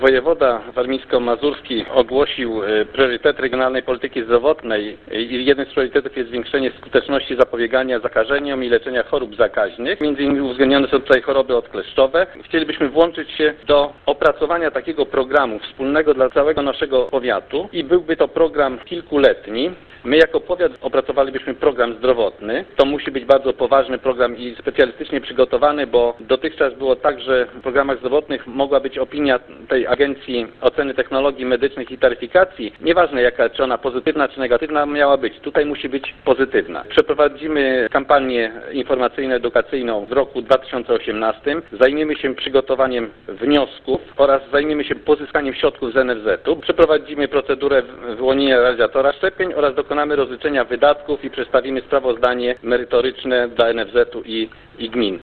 Wojewoda warmińsko-mazurski ogłosił priorytet regionalnej polityki zdrowotnej i jednym z priorytetów jest zwiększenie skuteczności zapobiegania zakażeniom i leczenia chorób zakaźnych. Między innymi uwzględnione są tutaj choroby odkleszczowe. Chcielibyśmy włączyć się do opracowania takiego programu wspólnego dla całego naszego powiatu i byłby to program kilkuletni. My jako powiat opracowalibyśmy program zdrowotny. To musi być bardzo poważny program i specjalistycznie przygotowany, bo dotychczas było tak, że w programach zdrowotnych mogła być opinia tej Agencji Oceny Technologii Medycznych i Taryfikacji. Nieważne jaka, czy ona pozytywna, czy negatywna miała być. Tutaj musi być pozytywna. Przeprowadzimy kampanię informacyjno-edukacyjną w roku 2018. Zajmiemy się przygotowaniem wniosków oraz zajmiemy się pozyskaniem środków z NFZ-u. Przeprowadzimy procedurę wyłonienia realizatora szczepień oraz dokonamy rozliczenia wydatków i przedstawimy sprawozdanie merytoryczne dla NFZ-u i gmin.